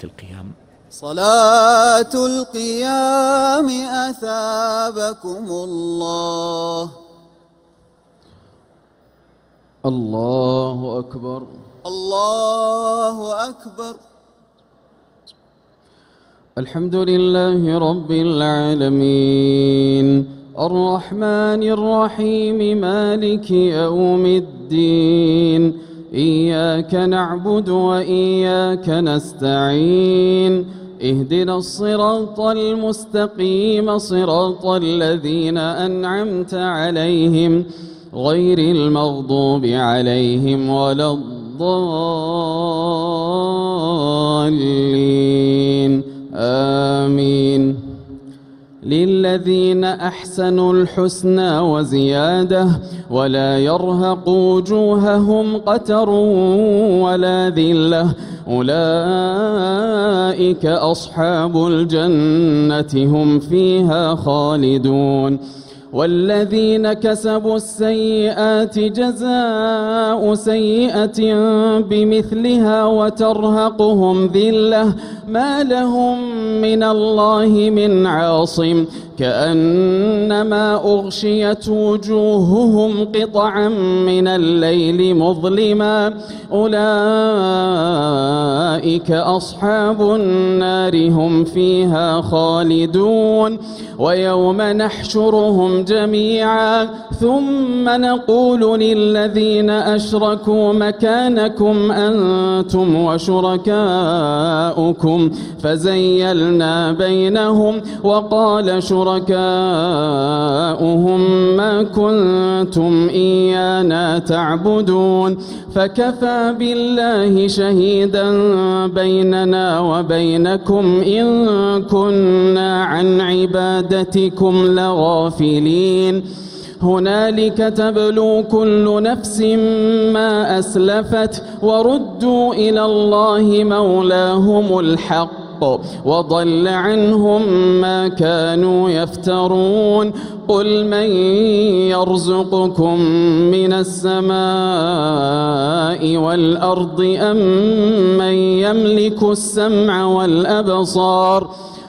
القيام. صلاة القيام أثابكم الله. الله أكبر. الله أكبر. الحمد لله رب العالمين الرحمن الرحيم مالك يوم الدين، إياك نعبد وإياك نستعين، اهدنا الصراط المستقيم صراط الذين أنعمت عليهم غير المغضوب عليهم ولا الضالين، آمين. للذين أحسنوا الحسنى وزيادة ولا يرهق وجوههم قتر ولا ذلة، أولئك أصحاب الجنة هم فيها خالدون. والذين كسبوا السيئات جزاء سيئة بمثلها وترهقهم ذلة ما لهم من الله من عاصم، كأنما أغشيت وجوههم قطعا من الليل مظلما، أولئك أصحاب النار هم فيها خالدون. ويوم نحشرهم جميعا ثم نقول للذين أشركوا مكانكم أنتم وشركاؤكم فزيلنا بينهم وقال شركاؤهم ما كنتم إيانا تعبدون، فكفى بالله شهيدا بيننا وبينكم إن كنا عن عبادتكم لغافلين. هنالك تبلو كل نفس ما أسلفت وردوا إلى الله مولاهم الحق وضل عنهم ما كانوا يفترون. قل من يرزقكم من السماء والأرض أم من يملك السمع والأبصار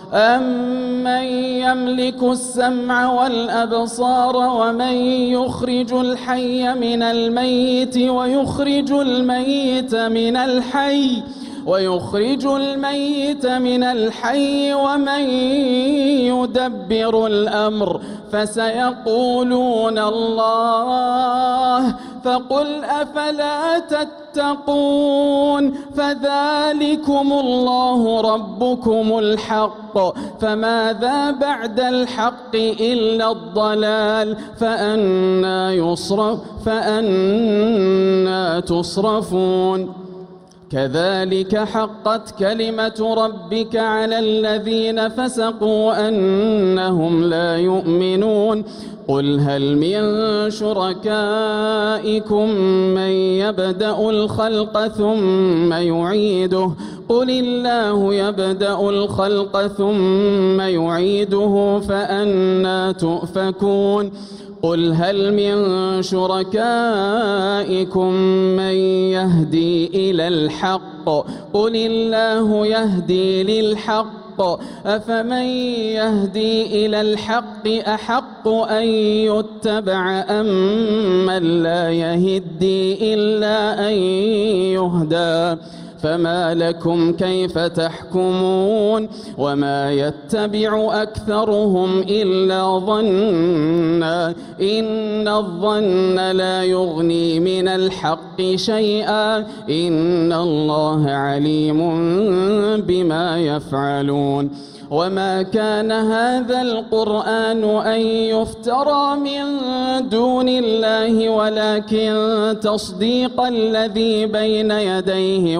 ومن يخرج الحي من الميت ويخرج الميت من الحي ومن يدبر الأمر، فسيقولون الله، فقل أفلا تتقون. فذلكم الله ربكم الحق، فماذا بعد الحق إلا الضلال، فأنا تصرفون. كذلك حقت كلمة ربك على الذين فسقوا أنهم لا يؤمنون. قل هل من شركائكم من يبدأ الخلق ثم يعيده، قل الله يبدأ الخلق ثم يعيده فأنا تؤفكون. قل هل من شركائكم من يهدي إلى الحق، قل الله يهدي للحق، أفمن يهدي إلى الحق أحق أن يتبع أم من لا يهدي إلا أن يهدى. فما لكم كيف تحكمون؟ وما يتبع أكثرهم إلا ظنا، إن الظن لا يغني من الحق شيئا، إن الله عليم بما يفعلون. وما كان هذا القرآن أن يفترى من دون الله ولكن تصديق الذي بين يديه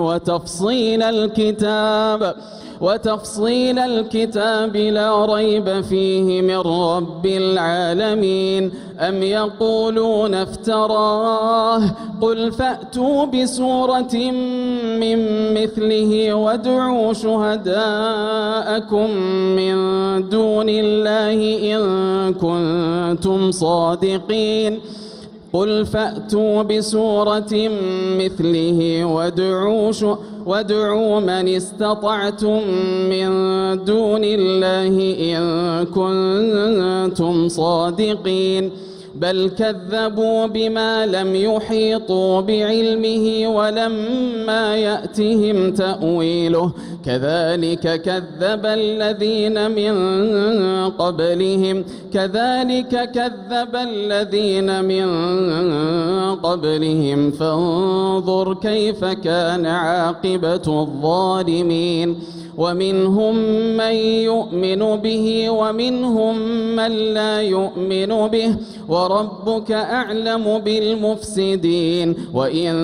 وتفصيل الكتاب لا ريب فيه من رب العالمين. أم يقولون افتراه، قل فأتوا بسورة من مثله وادعوا شهداءكم من دون الله إن كنتم صادقين. قل فأتوا بسورة مثله وادعوا من استطعتم من دون الله إن كنتم صادقين بل كذبوا بما لم يحيطوا بعلمه ولما يأتهم تأويله كذلك كذب الذين من قبلهم فانظر كيف كان عاقبة الظالمين ومنهم من يؤمن به ومنهم من لا يؤمن به وربك أعلم بالمفسدين وإن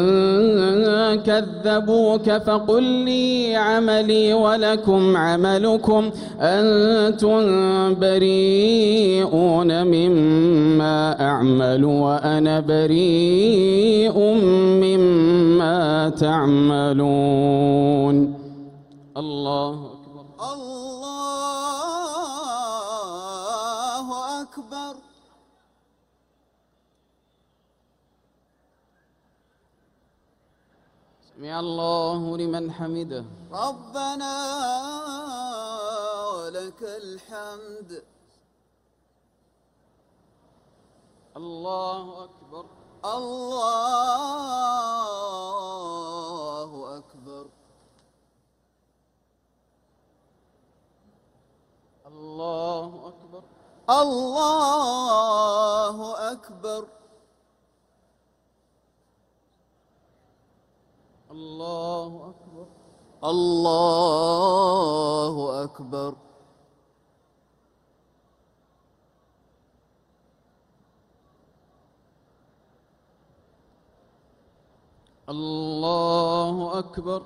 كذبوك فقل لي عملي ولكم عملكم أنتم بريئون مما أعمل وأنا بريء مما تعملون. الله أكبر. الله أكبر. سمع الله لمن حمده. ربنا ولك الحمد. الله أكبر. الله أكبر. الله أكبر. الله أكبر. الله أكبر. الله أكبر. الله أكبر.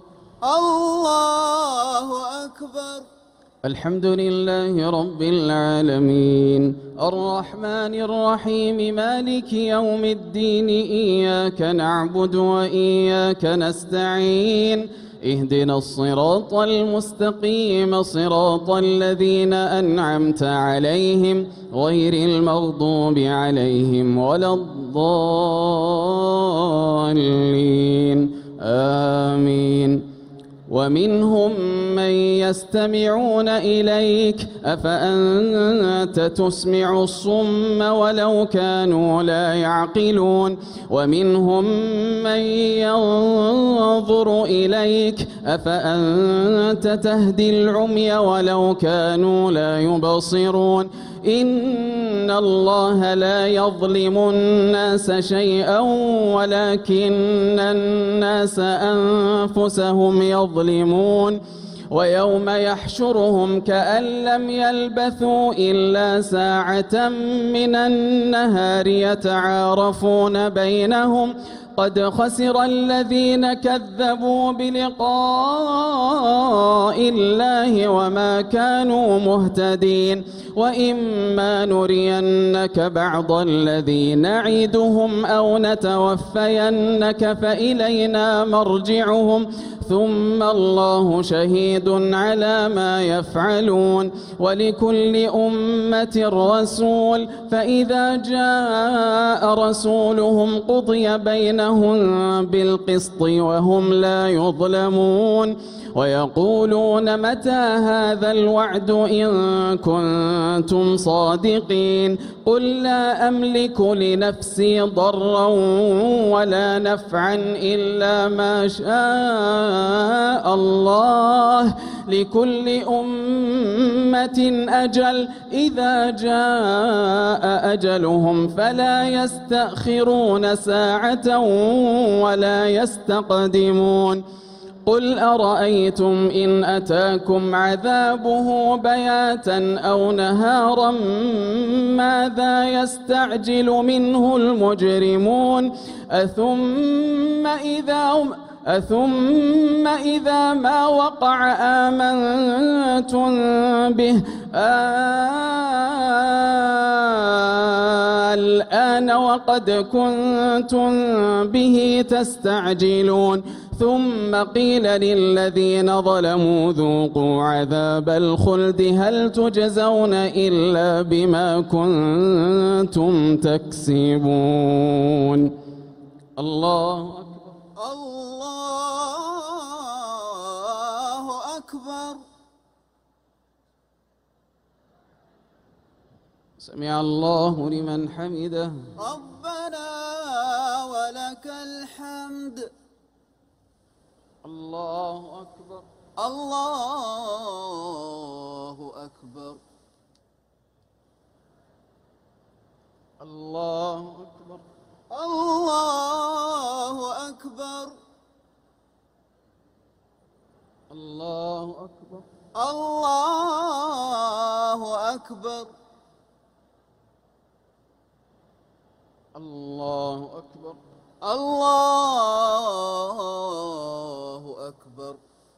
الله أكبر. الحمد لله رب العالمين الرحمن الرحيم مالك يوم الدين إياك نعبد وإياك نستعين اهدنا الصراط المستقيم صراط الذين أنعمت عليهم غير المغضوب عليهم ولا الضالين آمين. ومنهم من يستمعون إليك أفأنت تسمع الصم ولو كانوا لا يعقلون ومنهم من ينظر إليك أفأنت تهدي العمي ولو كانوا لا يبصرون إن الله لا يظلم الناس شيئا ولكن الناس أنفسهم يظلمون ويوم يحشرهم كأن لم يلبثوا إلا ساعة من النهار يتعارفون بينهم قد خسر الذين كذبوا بلقاء الله وما كانوا مهتدين وإما نرينك بعض الذي نعدهم أو نتوفينك فإلينا مرجعهم ثم الله شهيد على ما يفعلون ولكل أمة رسول فإذا جاء رسولهم قضي بينهم بالقسط وهم لا يظلمون ويقولون متى هذا الوعد إن كنتم صادقين قل لا أملك لنفسي ضرا ولا نفعا إلا ما شاء الله لكل أمة أجل إذا جاء أجلهم فلا يستأخرون ساعة ولا يستقدمون قل أرأيتم إن أتاكم عذابه بياتا أو نهارا ماذا يستعجل منه المجرمون أثم إذا ما وقع آمنتم به الآن وقد كنتم به تستعجلون ثم قيل للذين ظلموا ذوقوا عذاب الخلد هل تجزون إلا بما كنتم تكسبون. الله أكبر. الله أكبر. سمع الله لمن حمده. ربنا ولك الحمد. الله أكبر. الله أكبر. الله أكبر. الله أكبر. الله أكبر. الله أكبر. الله أكبر. الله أكبر.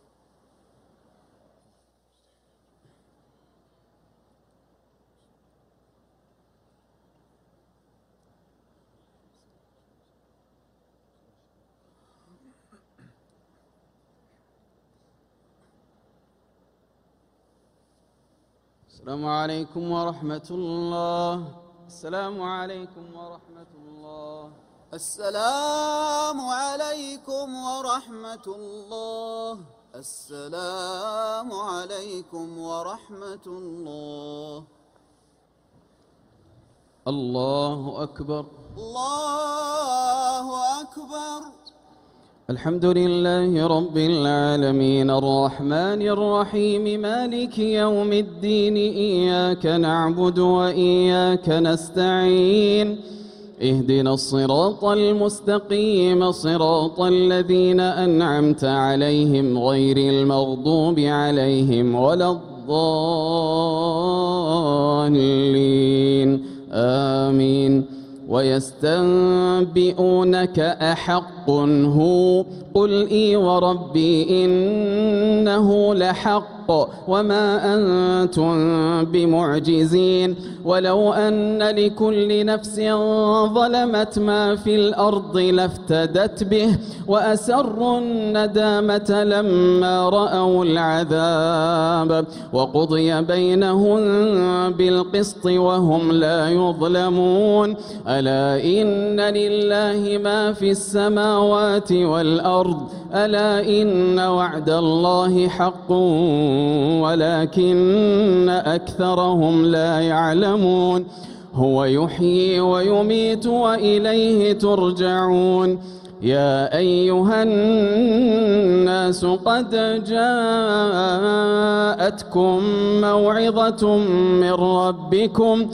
السلام عليكم ورحمة الله. السلام عليكم ورحمة الله. السلام عليكم ورحمة الله. السلام عليكم ورحمة الله. الله أكبر. الله أكبر. الحمد لله رب العالمين الرحمن الرحيم مالك يوم الدين إياك نعبد وإياك نستعين اهدنا الصراط المستقيم صراط الذين أنعمت عليهم غير المغضوب عليهم ولا الضالين آمين. ويستنبئونك أحق هو قل إي وربي إنه لحق وما أنتم بمعجزين ولو أن لكل نفس ظلمت ما في الأرض لافتدت به وأسروا الندامة لما رأوا العذاب وقضي بينهم بالقسط وهم لا يظلمون. ألا إن لله ما في السماوات والأرض ألا إن وعد الله حق ولكن أكثرهم لا يعلمون. هو يحيي ويميت وإليه ترجعون. يا أيها الناس قد جاءتكم موعظة من ربكم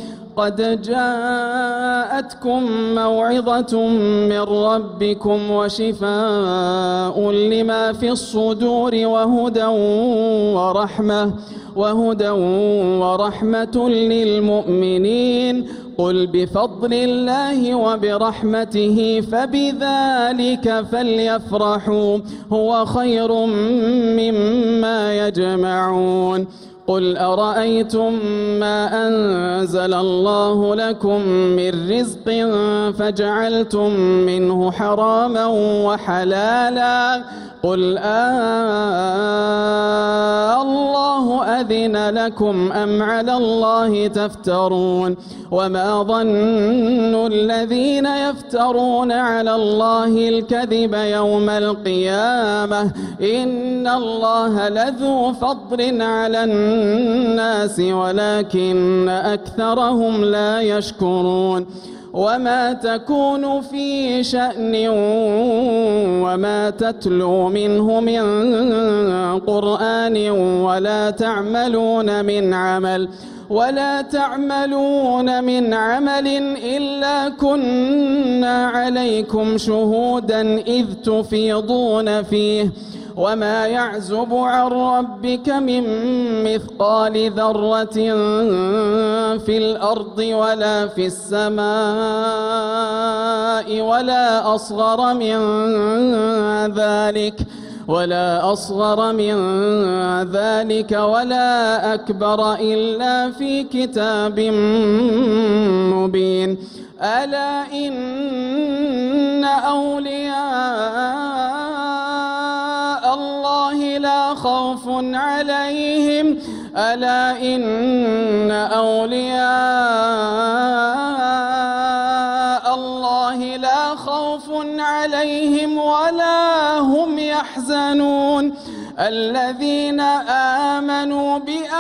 وشفاء لما في الصدور وهدى ورحمة للمؤمنين. قل بفضل الله وبرحمته فبذلك فليفرحوا هو خير مما يجمعون. قل أرأيتم ما أنزل الله لكم من رزق فجعلتم منه حراما وحلالا قل الله أذن لكم أم على الله تفترون. وما ظن الذين يفترون على الله الكذب يوم القيامة إن الله لذو فضل على الناس ولكن أكثرهم لا يشكرون. وما تكون في شأن وما تتلو منه من قرآن ولا تعملون من عمل إلا كنا عليكم شهودا إذ تفيضون فيه. وما يعزب عن ربك من مثقال ذرة في الأرض ولا في السماء ولا أصغر من ذلك ولا أكبر إلا في كتاب مبين. ألا إن أولياء عليهم ألا إن أولياء الله لا خوف عليهم ولا هم يحزنون الذين آمنوا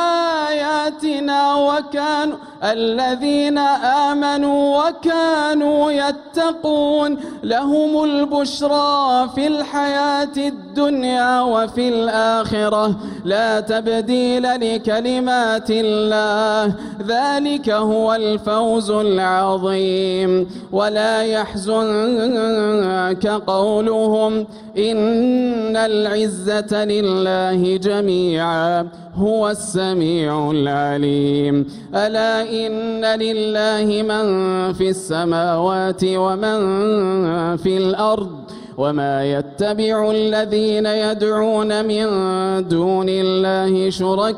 وكانوا يتقون لهم البشرى في الحياة الدنيا وفي الآخرة لا تبديل لكلمات الله ذلك هو الفوز العظيم ولا يحزنك قولهم إن العزة لله جميعا هو السميع العليم ألا إن لله من في السماوات ومن في الأرض وما يتبع الذين يدعون من دون الله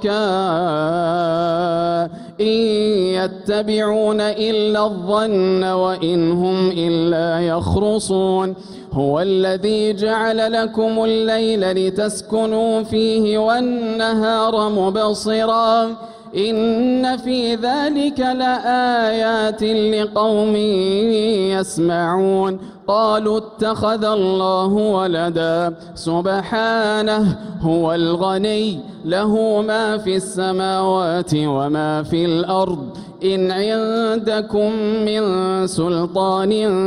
شركاء إن يتبعون إلا الظن وإن هم إلا يخرصون هو الذي جعل لكم الليل لتسكنوا فيه والنهار مبصرا إن في ذلك لآيات لقوم يسمعون قالوا اتخذ الله ولدا سبحانه هو الغني له ما في السماوات وما في الأرض إن عندكم من سلطان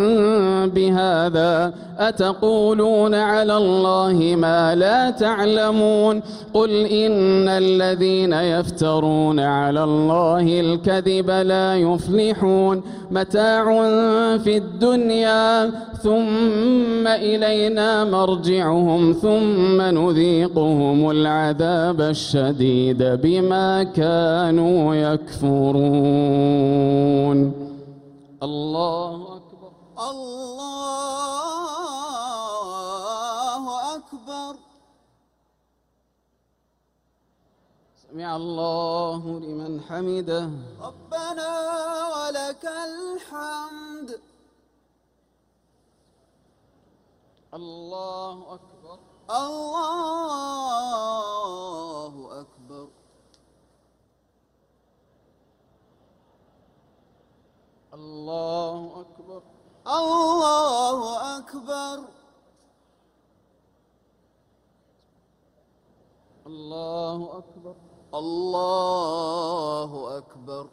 بهذا أتقولون على الله ما لا تعلمون قل إن الذين يفترون على الله الكذب لا يفلحون متاع في الدنيا ثم إلينا مرجعهم ثم نذيقهم العذاب الشديد بما كانوا يكفرون الله أكبر الله أكبر سمع الله لمن حمده ربنا ولك الحمد الله أكبر الله أكبر الله أكبر الله أكبر الله أكبر الله أكبر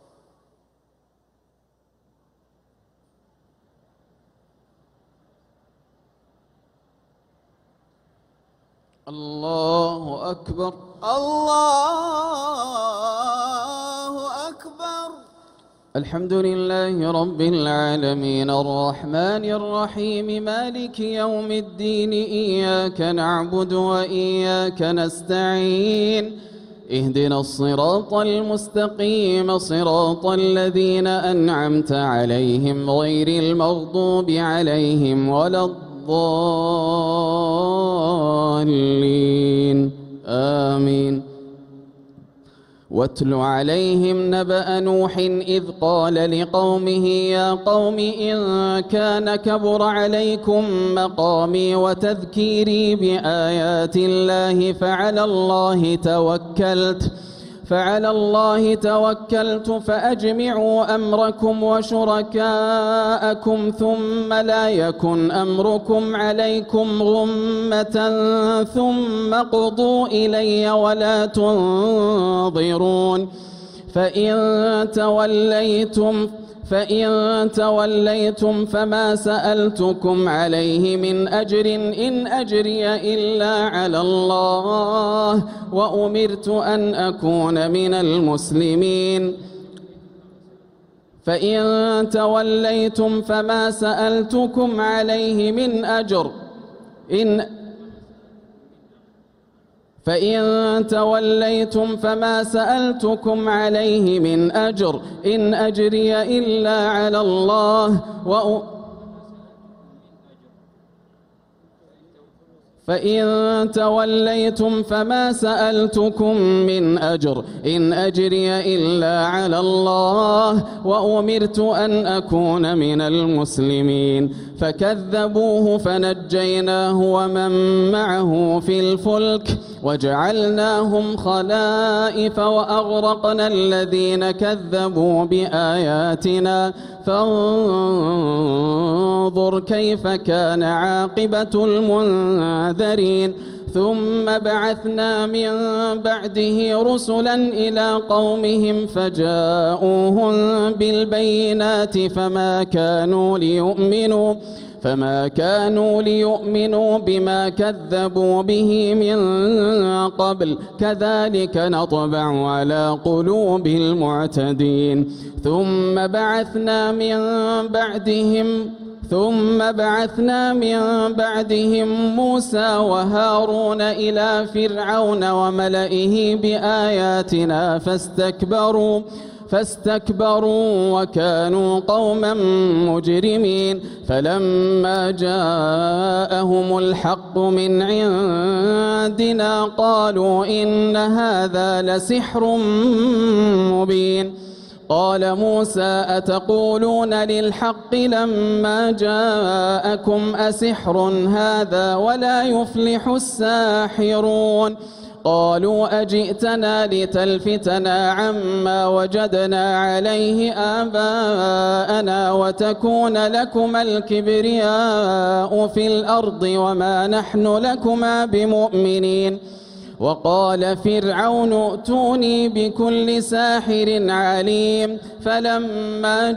الله أكبر الله أكبر الحمد لله رب العالمين الرحمن الرحيم مالك يوم الدين إياك نعبد وإياك نستعين اهدنا الصراط المستقيم صراط الذين أنعمت عليهم غير المغضوب عليهم ولا الضالين آمين واتل عليهم نبأ نوح إذ قال لقومه يا قوم إن كان كبر عليكم مقامي وتذكيري بآيات الله فعلى الله توكلت فأجمعوا أمركم وشركاءكم ثم لا يكن أمركم عليكم غمة ثم قضوا إلي ولا تنظرون فإن توليتم فما سألتكم عليه من أجر إن أجري إلا على الله وأمرت أن أكون من المسلمين فإن توليتم فما سألتكم عليه من أجر إن أجري إلا على الله فإن توليتم فما سألتكم من أجر إن أجري إلا على الله وأمرت أن أكون من المسلمين فكذبوه فنجيناه ومن معه في الفلك وجعلناهم خلائف وأغرقنا الذين كذبوا بآياتنا فانظر كيف كان عاقبة المنذرين ثم بعثنا من بعده رسلا إلى قومهم فجاءوهم بالبينات فما كانوا ليؤمنوا بما كذبوا به من قبل كذلك نطبع على قلوب المعتدين ثم بعثنا من بعدهم موسى وهارون إلى فرعون وملئه بآياتنا فاستكبروا وكانوا قوما مجرمين فلما جاءهم الحق من عندنا قالوا إن هذا لسحر مبين قال موسى أتقولون للحق لما جاءكم أسحر هذا ولا يفلح الساحرون قالوا أجئتنا لتلفتنا عما وجدنا عليه آباءنا وتكون لكما الكبرياء في الأرض وما نحن لكما بمؤمنين وقال فرعون ائتوني بكل ساحر عليم فلما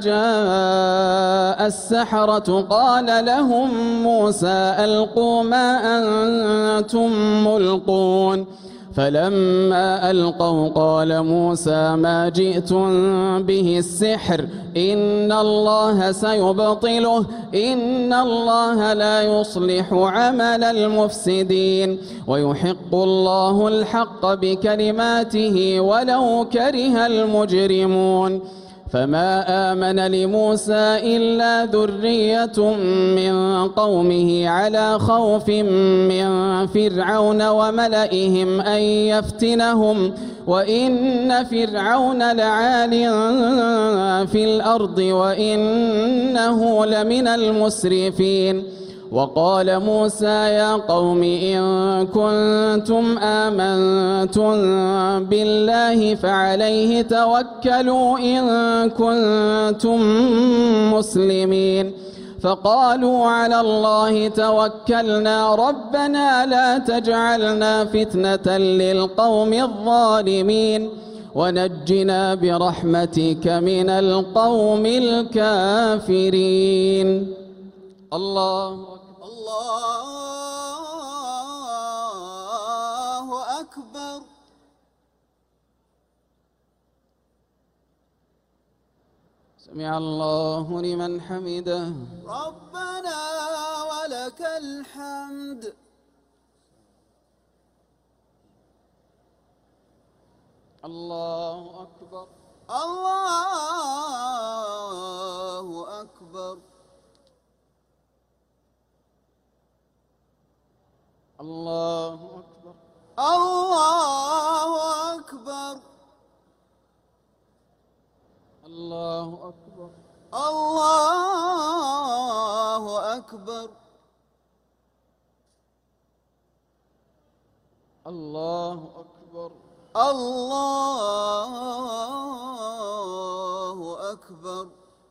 جاء السحرة قال لهم موسى ألقوا ما أنتم ملقون فلما ألقوا قال موسى ما جئتم به السحر إن الله سيبطله إن الله لا يصلح عمل المفسدين ويحق الله الحق بكلماته ولو كره المجرمون فما آمن لموسى إلا ذرية من قومه على خوف من فرعون وملئهم أن يفتنهم وإن فرعون لعال في الأرض وإنه لمن المسرفين وقال موسى يا قوم إن كنتم آمنتم بالله فعليه توكلوا إن كنتم مسلمين فقالوا على الله توكلنا ربنا لا تجعلنا فتنة للقوم الظالمين ونجنا برحمتك من القوم الكافرين. الله أكبر. سمع الله لمن حمده. ربنا ولك الحمد. الله أكبر. الله أكبر. الله أكبر. الله أكبر. الله أكبر. الله أكبر. الله أكبر. الله أكبر.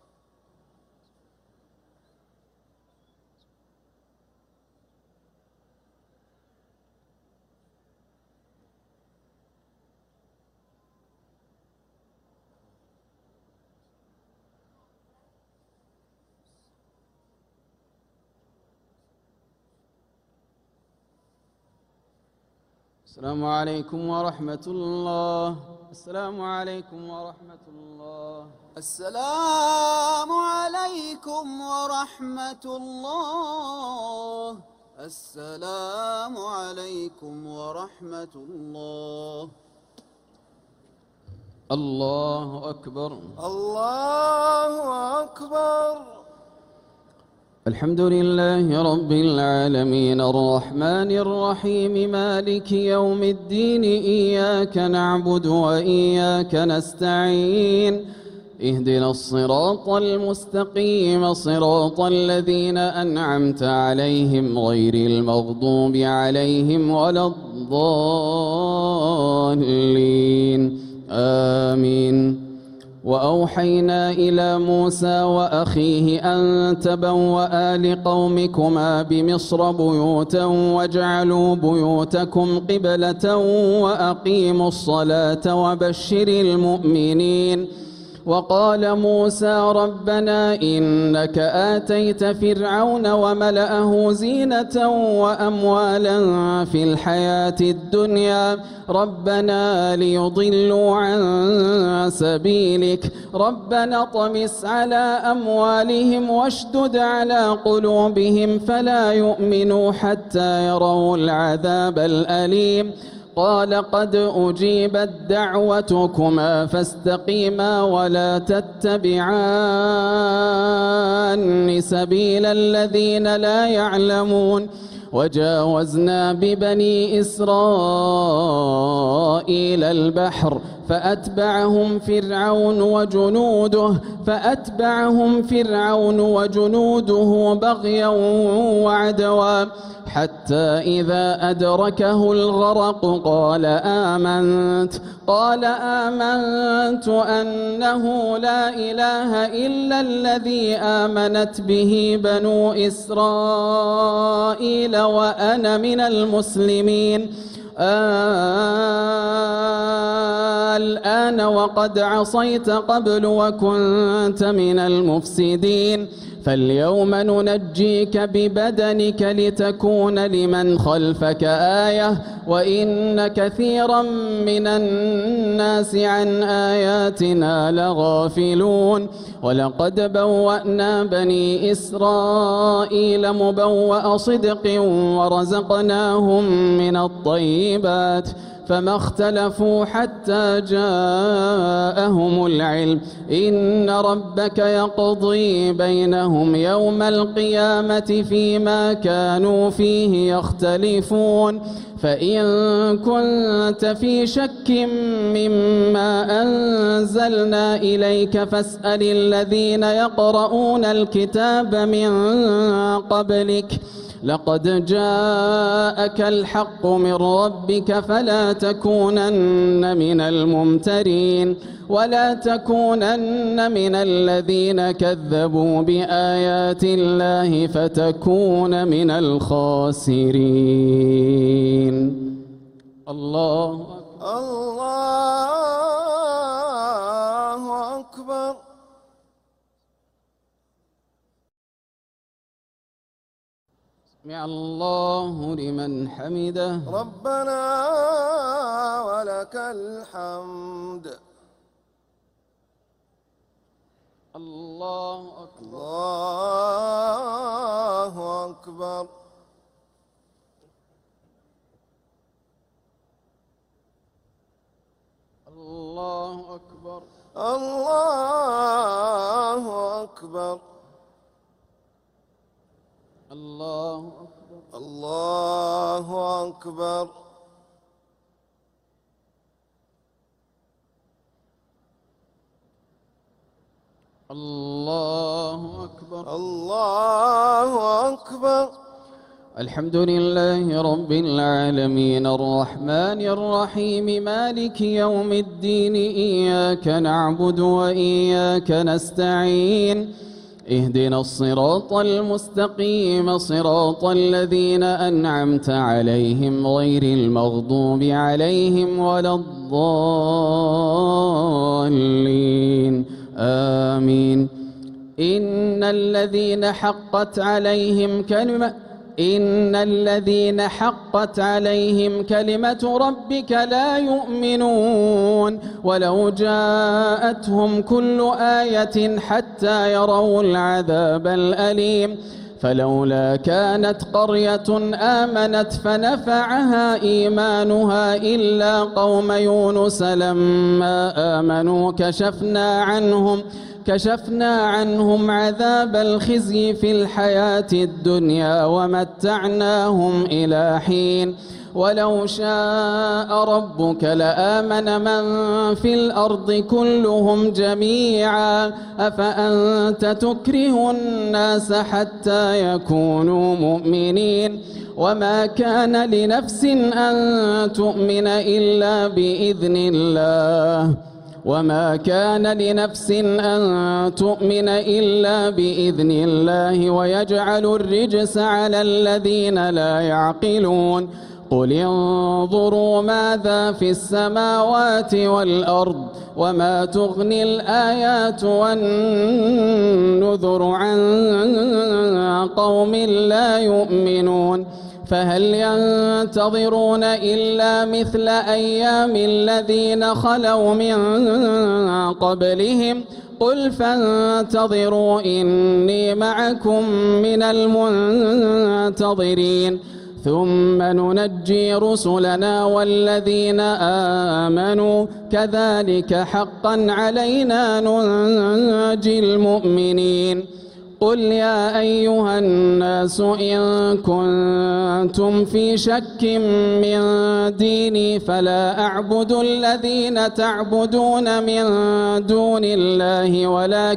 السلام عليكم ورحمة الله. السلام عليكم ورحمة الله. السلام عليكم ورحمة الله. السلام عليكم ورحمة الله. الله أكبر. الله أكبر. الحمد لله رب العالمين الرحمن الرحيم مالك يوم الدين إياك نعبد وإياك نستعين اهدنا الصراط المستقيم صراط الذين أنعمت عليهم غير المغضوب عليهم ولا الضالين آمين. وأوحينا إلى موسى وأخيه أن تبوأ لقومكما بمصر بيوتا واجعلوا بيوتكم قبلة وأقيموا الصلاة وبشر المؤمنين. وقال موسى ربنا إنك آتيت فرعون وملأه زينة وأموالا في الحياة الدنيا ربنا ليضلوا عن سبيلك ربنا طمس على أموالهم واشدد على قلوبهم فلا يؤمنوا حتى يروا العذاب الأليم. قال قد أجيبت دعوتكما فاستقيما ولا تتبعان سبيل الذين لا يعلمون. وجاوزنا ببني إسرائيل البحر فأتبعهم فرعون وجنوده بغيا وعدوا حتى إذا أدركه الغرق قال آمنت أنه لا إله إلا الذي آمنت به بنو إسرائيل وأنا من المسلمين. الآن وقد عصيت قبل وكنت من المفسدين فاليوم ننجيك ببدنك لتكون لمن خلفك آية وإن كثيرا من الناس عن آياتنا لغافلون. ولقد بوأنا بني إسرائيل مبوأ صدق ورزقناهم من الطيبات فما اختلفوا حتى جاءهم العلم إن ربك يقضي بينهم يوم القيامة فيما كانوا فيه يختلفون. فإن كنت في شك مما أنزلنا إليك فاسأل الذين يقرؤون الكتاب من قبلك لقد جاءك الحق من ربك فلا تكونن من الممترين ولا تكونن من الذين كذبوا بآيات الله فتكون من الخاسرين. الله أكبر. سمع الله لمن حمده ربنا ولك الحمد. الله أكبر. الله أكبر. الله أكبر. الله أكبر. الله أكبر. الله أكبر. الله أكبر. الله أكبر. الحمد لله رب العالمين الرحمن الرحيم مالك يوم الدين إياك نعبد وإياك نستعين اهدنا الصراط المستقيم صراط الذين أنعمت عليهم غير المغضوب عليهم ولا الضالين آمين. إن الذين حقت عليهم كلمة ربك لا يؤمنون ولو جاءتهم كل آية حتى يروا العذاب الأليم. فلولا كانت قرية آمنت فنفعها إيمانها إلا قوم يونس لما آمنوا كشفنا عنهم عذاب الخزي في الحياة الدنيا ومتعناهم إلى حين ولو شاء ربك لآمن من في الأرض كلهم جميعا أفأنت تكره الناس حتى يكونوا مؤمنين وما كان لنفس أن تؤمن إلا بإذن الله ويجعل الرجس على الذين لا يعقلون قل انظروا ماذا في السماوات والأرض وما تغني الآيات والنذر عن قوم لا يؤمنون فهل ينتظرون إلا مثل أيام الذين خلوا من قبلهم قل فانتظروا إني معكم من المنتظرين ثم ننجي رسلنا والذين آمنوا كذلك حقا علينا ننجي المؤمنين قل يا أيها الناس إن كنتم في شك من ديني فلا أعبد الذين تعبدون من دون الله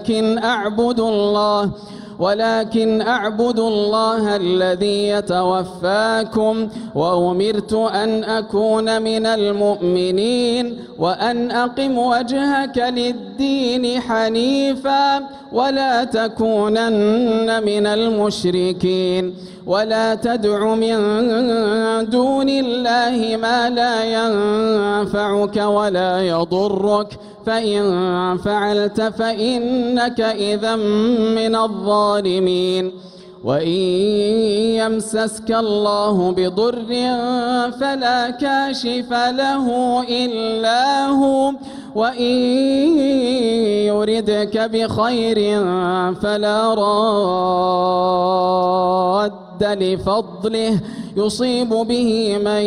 ولكن أعبد الله الذي يتوفاكم وأمرت أن أكون من المؤمنين وأن أقم وجهك للدين حنيفا ولا تكونن من المشركين ولا تدع من دون الله ما لا ينفعك ولا يضرك فإن فعلت فإنك إذا من الظالمين وإن يمسسك الله بضر فلا كاشف له إلا هو وإن يردك بخير فلا راد لفضله يصيب به من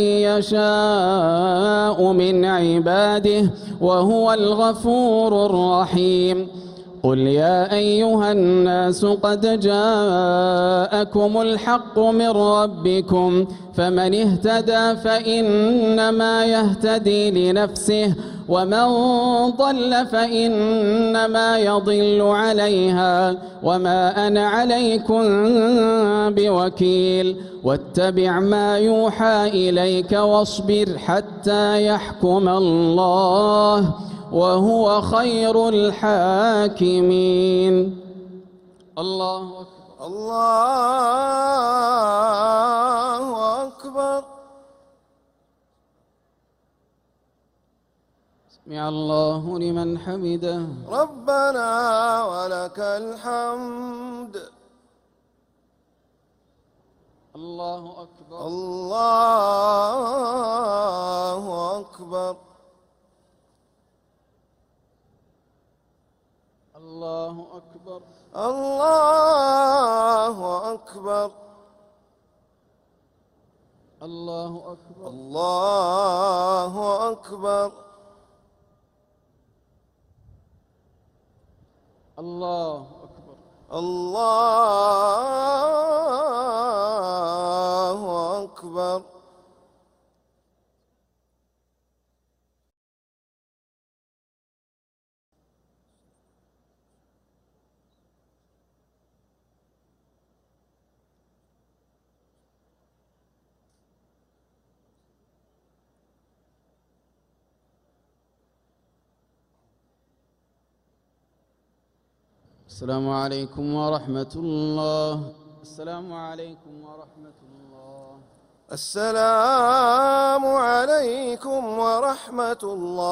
يشاء من عباده وهو الغفور الرحيم قل يا أيها الناس قد جاءكم الحق من ربكم فمن اهتدى فإنما يهتدي لنفسه ومن ضل فإنما يضل عليها وما أنا عليكم بوكيل واتبع ما يوحى إليك واصبر حتى يحكم الله وهو خير الحاكمين. الله أكبر. الله أكبر. سمع الله لمن حمده. ربنا ولك الحمد. الله أكبر. الله أكبر. الله أكبر. الله أكبر. الله أكبر. الله أكبر. الله أكبر. الله أكبر. السلام عليكم ورحمة الله. السلام عليكم ورحمة الله. السلام عليكم ورحمة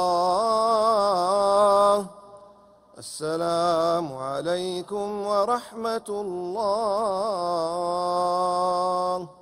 الله. السلام عليكم ورحمة الله.